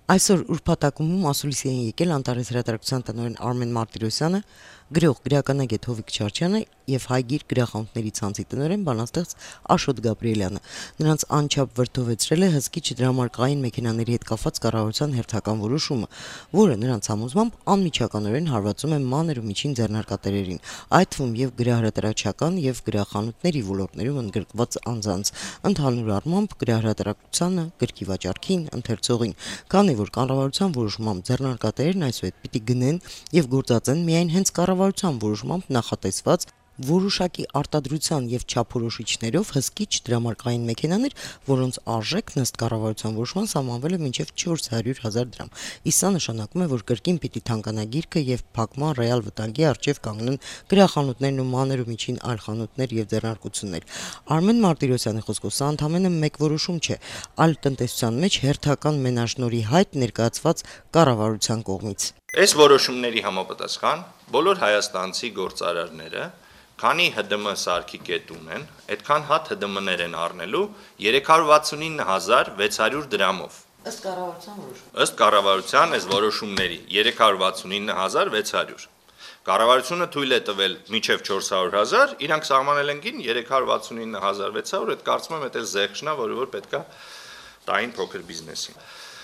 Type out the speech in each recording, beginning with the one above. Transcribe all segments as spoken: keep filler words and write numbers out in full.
Այսօր ուրբաթակումում ասուլիսի են եկել Անտարես հրատարակության տնօրեն Արմեն Մարտիրոսյանը, գրող գրականագետ Հովիկ Չարչյանը եւ Հայգիր գրախանութների ցանցի տնօրեն բանաստեղծ Աշոտ Գաբրիելյանը։ Նրանց անչափ վրդովեցրել է հսկիչ դրամարկային մեքենաների հետ կապված կառավարության հերթական որոշումը, որը նրանց համոզմամբ անմիջականորեն հարվածում է մանր ու միջին ձեռնարկատերերին, այդ թվում եւ գրահրատարակչական եւ գրախանութների ոլորտներում ընդգրկված անձանց, ընդհանուր առմամբ գրահրատարակությանը, գրքի վաճառքին, ընթերցողին, քանի որ կառավարության որոշմամբ ձեռնարկատերերն այսուհետ պիտի գնեն եւ գործածեն միայն հենց կառավարության որոշմամբ նախատեսված որոշակի արտադրության եւ չափորոշիչներով հսկիչ դրամարկային մեքենաներ, որոնց արժեքն ըստ կառավարության որոշման սահմանվել է մինչեւ չորս հարյուր հազար դրամ։ Իսկ սա նշանակում է, որ կրկին պիտի թանկանա գիրքը եւ փակման ռեալ վտանգի առջեւ կանգնեն գրախանութներն ու մանր ու միջին այլ խանութներ եւ ձեռնարկություններ։ Արմեն Մարտիրոսյանի խոսքով սա ընդհանրապես մեկ որոշում չէ, այլ տնտեսության մեջ հերթական մենաշնորհի հայտ ներկայացված կառավարության կողմից։ Այս որոշումների համապատասխան բոլոր հայաստանցի գործարարները, քանի Հ Դմ սարքի կետ ունեն, այդքան հատ Հ Դմ-ներ են առնելու երեք հարյուր վաթսունինը հազար վեց հարյուր դրամով։ Ըստ կառավարության որոշում։ Ըստ կառավարության այս որոշումների երեք հարյուր վաթսունինը հազար վեց հարյուր։ Կառավարությունը թույլ է տվել մինչև չորս հարյուր հազար, իրանք սահմանել են գին երեք հարյուր վաթսունինը հազար վեց հարյուր, այդ կարծում եմ դա զեղչն է, որը որ պետքա տային փոքր բիզնեսին։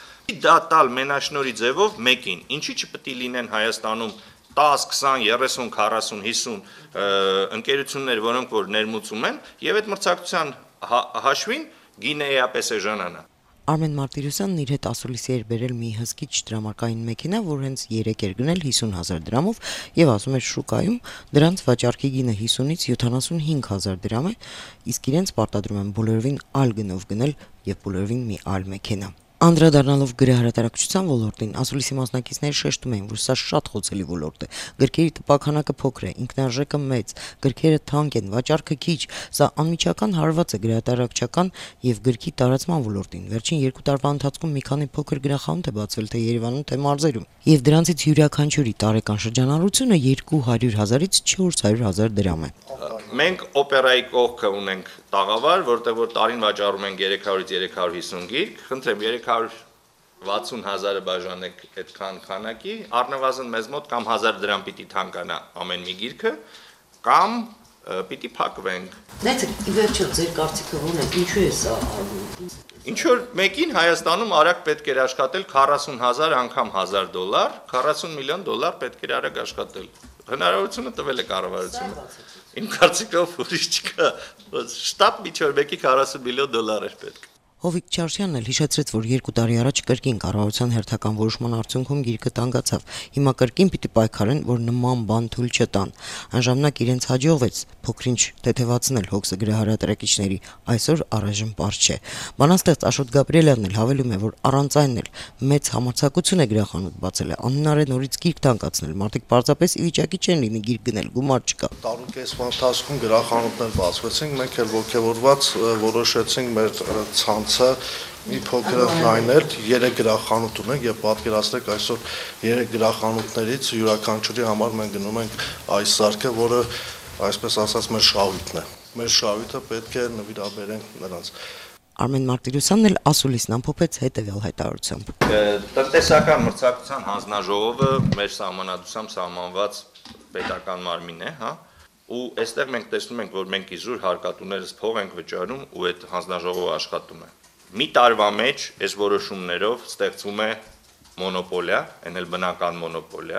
Դա տալ մենաշնորհի ձևով մեկին, ինչի չպետք է լինեն Հայաստանում տաս, քսան, երեսուն, քառասուն, հիսուն ընկերություններ, որոնք որ ներմուծում են, եւ այդ մրցակցության հաշվին գինը էապես է ժանանա։ Արմեն Մարտիրոսյանն իր հետ ասուլիսի էր բերել մի հսկիչ դրամարկային մեքենա, որ հենց երեք էր գնել հիսուն հազար դրամով եւ ասում էր շուկայում դրանց վաճառքի գինը հիսունից յոթանասունհինգ հազար դրամ է, իսկ իրենց պարտադրում են բոլորովին այլ գնով գնել եւ բոլորովին մի այլ մեքենա։ Անդրադառնալով գրահրատարակչության ոլորտին, ասուլիսի մասնակիցները շեշտում էին, որ սա շատ խոցելի ոլորտ է։ Գրքերի տպաքանակը փոքր է, ինքնարժեքը մեծ, գրքերը թանկ են, վաճառքը քիչ։ Սա անմիջական հարված է գրահրատարակչական եւ գրքի տարածման ոլորտին։ Վերջին երկու տարվա ընթացքում մի քանի փոքր գրախանութ է բացվել թե Երևանում, թե մարզերում, եւ դրանցից յուրաքանչյուրի տարեկան շրջանառությունը երկու հարյուր հազարից չորս հարյուր հազար դրամ է։ Մենք օպերայի կողքը ունենք տաղավար, որտեղ որ տարին վաճառում ենք երեք հարյուրից երեք հարյուր հիսուն գիրք, խնդրեմ երեք հարյուր վաթսուն հազարը բաժանեք այդքան քանակի, առնվազն մեզ մոտ կամ հազար դրամ պիտի թանկանա ամեն մի գիրքը, կամ պիտի փակվենք։ Դե ի վերջո ձեր կարծիքը ո՞րն է, ինչու է սա արվում։ Ինչ որ մեկին Հայաստանում արագ պետք էր աշխատել քառասուն հազար անգամ հազար դոլար, քառասուն միլիոն դոլար պետք էր արագ աշխատել։ Հնարավորությունը տվել է կառավարությունը։ Իմ կարծիքով ուրիշ չկա, շտապ միջոր մեկի քառասուն միլիոն դոլար էր պետք։ Հովիկ Չարչյանն էլ հիշեցրեց, որ երկու տարի առաջ կրկին կառավարության հերթական որոշման արդյունքում գիրքը տանգացավ։ Հիմա կրկին պիտի պայքարեն, որ նման բան թույլ չտան։ Այն ժամանակ իրենց հաջողվեց փոքրինչ թեթևացնել հոգսը գրահրատարակիչների, այսօր առայժմ պարզ չէ։ Բանաստեղծ Աշոտ Գաբրիելյանն էլ հավելում է, որ առանց այն էլ մեծ համարձակություն է գրախանութ բացել, անհնար է նորից գիրք տանգացնել, մարդիկ պարզապես ի վիճակի չեն լինի գիրք գնել, գումար չկա։ Տարուկես ընթացքում գրախանութներ բացվեցին, մենք էլ ողջավորված որոշեցինք մեր ցանցը մի փոքր նայնել, երեք գրախանութ ունենք եւ պատկերացրեք այսօր երեք գրախանութներից յուրաքանչյուրի համար մենք գնում ենք այս սարքը, որը այսպես ասած մեր շահույթն է։ Մեր շահույթը պետք է նվիրաբերենք նրանց։ Արմեն Մարտիրոսյանն էլ ասուլիսն ամփոփեց հետեւյալ հայտարարությամբ։ Տնտեսական մրցակցության հանձնաժողովը մեր սահմանադրությամբ սահմանված պետական մարմին է, հա, ու այստեղ մենք տեսնում ենք, որ մենք իզուր հարկատուներս փող ենք վճարում ու այդ հանձնաժողովը աշխատում է։ Մի տարվա մեջ այս որոշումներով ստեղծվում է մոնոպոլիա, այն էլ բնական մոնոպոլիա,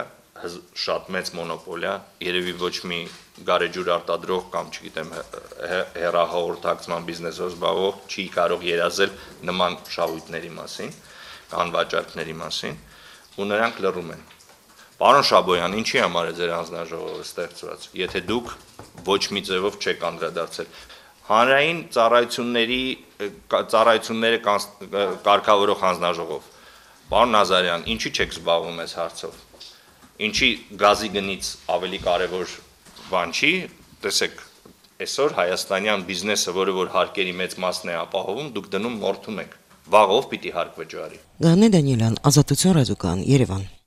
շատ մեծ մոնոպոլիա, երևի ոչ մի գարեջուր արտադրող կամ չգիտեմ հեռահաղորդակցման բիզնեսով զբաղվող չի կարող երազել նման շահույթների մասին, կան վաճառքների մասին, ու նրանք լռում են։ Պարոն Շաբոյան, ինչի համար է ձեր հանձնաժողովը ստեղծված, եթե դուք ոչ մի ձևով չեք անդրադարձել։ Հանրային ծառայությունների ծառայությունները կարգավորող հանձնաժողով։ Պարոն Նազարյան, ինչի չեք զբաղվում այս հարցով։ Ինչի գազի գնից ավելի կարևոր բան չի, տեսեք, այսօր հայաստանյան բիզնեսը, որը որ հարկերի մեծ մասն է ապահովում, դուք դնում մորթում եք։ Վաղ ով պիտի հարկ վճարի։ Գանե Դանիելյան, Ազատություն ռադիոկայան, Երևան։